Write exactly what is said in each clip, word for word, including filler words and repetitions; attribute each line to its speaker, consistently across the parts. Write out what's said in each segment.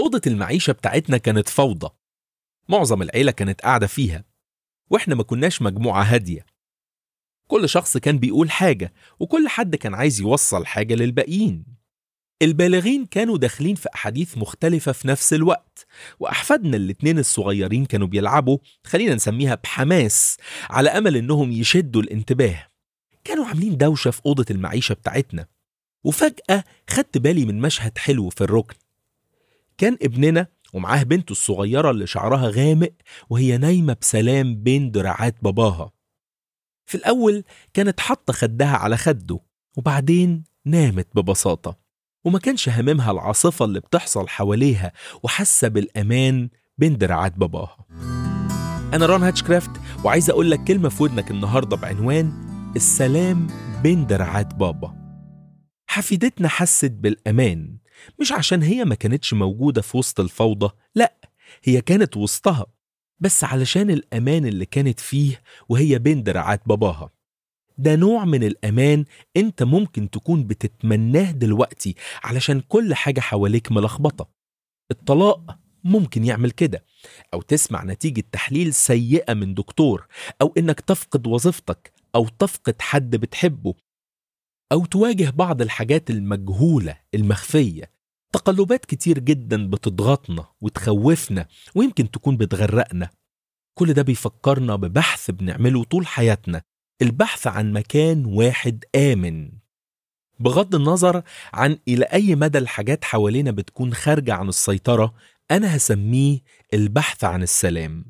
Speaker 1: أوضة المعيشة بتاعتنا كانت فوضى. معظم العيلة كانت قاعدة فيها، وإحنا ما كناش مجموعة هادية. كل شخص كان بيقول حاجة، وكل حد كان عايز يوصل حاجة للباقيين. البالغين كانوا داخلين في أحاديث مختلفة في نفس الوقت، وأحفادنا الاتنين الصغيرين كانوا بيلعبوا، خلينا نسميها بحماس، على أمل إنهم يشدوا الانتباه. كانوا عاملين دوشة في أوضة المعيشة بتاعتنا. وفجأة خدت بالي من مشهد حلو في الركن. كان ابننا ومعاه بنته الصغيرة اللي شعرها غامق، وهي نايمة بسلام بين دراعات باباها. في الأول كانت حاطة خدها على خده، وبعدين نامت ببساطة، وما كانش هممها العاصفة اللي بتحصل حواليها، وحاسة بالأمان بين دراعات باباها. أنا ران هاتشكرافت، وعايز أقول لك كلمة في ودنك النهاردة بعنوان السلام بين دراعات بابا. حفيدتنا حست بالأمان، مش عشان هي ما كانتش موجودة في وسط الفوضى، لأ، هي كانت وسطها، بس علشان الأمان اللي كانت فيه وهي بين دراعات باباها. ده نوع من الأمان أنت ممكن تكون بتتمناه دلوقتي علشان كل حاجة حواليك ملخبطة. الطلاق ممكن يعمل كده، أو تسمع نتيجة تحليل سيئة من دكتور، أو إنك تفقد وظيفتك، أو تفقد حد بتحبه، أو تواجه بعض الحاجات المجهولة المخفية. تقلبات كتير جدا بتضغطنا وتخوفنا، ويمكن تكون بتغرقنا. كل ده بيفكرنا ببحث بنعمله طول حياتنا، البحث عن مكان واحد آمن. بغض النظر عن إلى أي مدى الحاجات حوالينا بتكون خارجة عن السيطرة، أنا هسميه البحث عن السلام.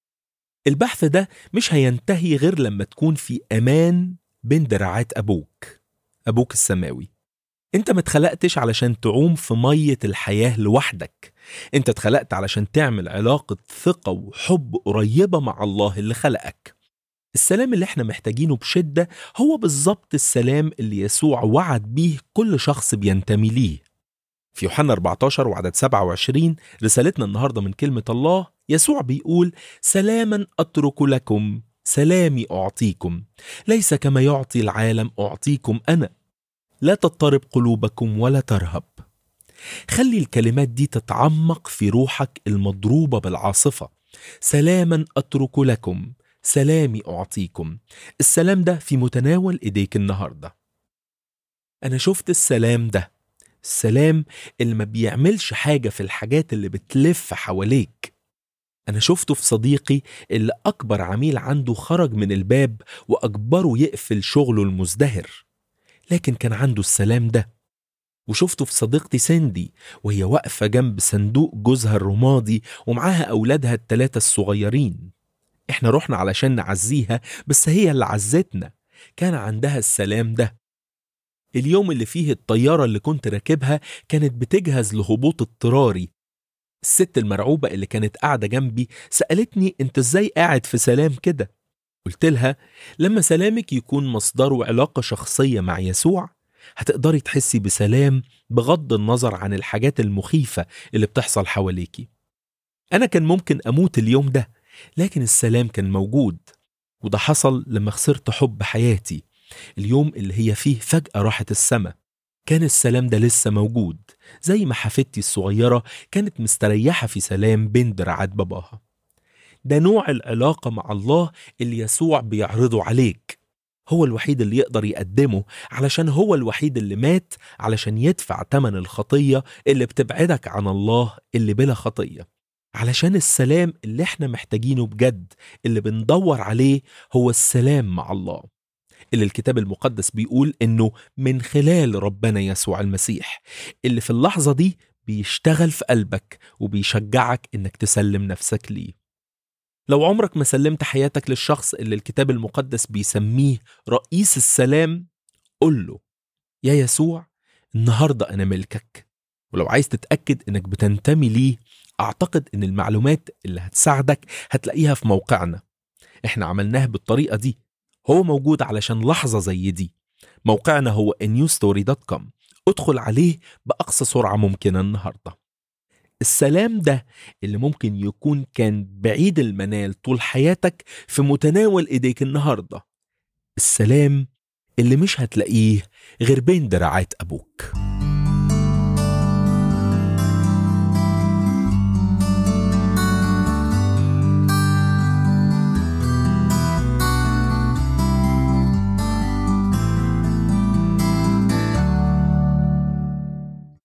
Speaker 1: البحث ده مش هينتهي غير لما تكون في أمان بين دراعات أبوك، أبوك السماوي. أنت ما اتخلقتش علشان تعوم في مية الحياة لوحدك، أنت اتخلقت علشان تعمل علاقة ثقة وحب قريبة مع الله اللي خلقك. السلام اللي احنا محتاجينه بشدة هو بالظبط السلام اللي يسوع وعد بيه كل شخص بينتمي ليه. في يوحنا أربعتاشر وعدد سبعة وعشرين رسالتنا النهاردة من كلمة الله، يسوع بيقول: سلاما أترك لكم، سلامي أعطيكم، ليس كما يعطي العالم أعطيكم أنا، لا تضطرب قلوبكم ولا ترهب. خلي الكلمات دي تتعمق في روحك المضروبة بالعاصفة. سلاما أترك لكم، سلامي أعطيكم. السلام ده في متناول إيديك النهاردة. أنا شفت السلام ده، السلام اللي ما بيعملش حاجة في الحاجات اللي بتلف حواليك. أنا شفته في صديقي اللي أكبر عميل عنده خرج من الباب وأجبره يقفل شغله المزدهر، لكن كان عنده السلام ده. وشفته في صديقتي سندي وهي واقفة جنب صندوق جوزها الرمادي ومعاها أولادها الثلاثة الصغيرين. احنا رحنا علشان نعزيها، بس هي اللي عزتنا. كان عندها السلام ده. اليوم اللي فيه الطيارة اللي كنت راكبها كانت بتجهز لهبوط اضطراري، الست المرعوبة اللي كانت قاعدة جنبي سألتني: انت ازاي قاعد في سلام كده؟ قلت لها: لما سلامك يكون مصدره علاقة شخصية مع يسوع، هتقدري تحسي بسلام بغض النظر عن الحاجات المخيفة اللي بتحصل حواليكي. أنا كان ممكن أموت اليوم ده، لكن السلام كان موجود. وده حصل لما خسرت حب حياتي، اليوم اللي هي فيه فجأة راحت السما. كان السلام ده لسه موجود، زي ما حفيدتي الصغيرة كانت مستريحة في سلام بين دراعات باباها. ده نوع العلاقة مع الله اللي يسوع بيعرضه عليك. هو الوحيد اللي يقدر يقدمه، علشان هو الوحيد اللي مات علشان يدفع ثمن الخطية اللي بتبعدك عن الله اللي بلا خطية. علشان السلام اللي احنا محتاجينه بجد، اللي بندور عليه، هو السلام مع الله، اللي الكتاب المقدس بيقول إنه من خلال ربنا يسوع المسيح، اللي في اللحظة دي بيشتغل في قلبك وبيشجعك إنك تسلم نفسك ليه. لو عمرك ما سلمت حياتك للشخص اللي الكتاب المقدس بيسميه رئيس السلام، قل له: يا يسوع، النهاردة أنا ملكك. ولو عايز تتأكد إنك بتنتمي ليه، أعتقد إن المعلومات اللي هتساعدك هتلاقيها في موقعنا. إحنا عملناه بالطريقة دي، هو موجود علشان لحظة زي دي. موقعنا هو نيو ستوري دوت كوم. ادخل عليه بأقصى سرعة ممكنة النهاردة. السلام ده اللي ممكن يكون كان بعيد المنال طول حياتك في متناول إيديك النهاردة. السلام اللي مش هتلاقيه غير بين دراعات أبوك.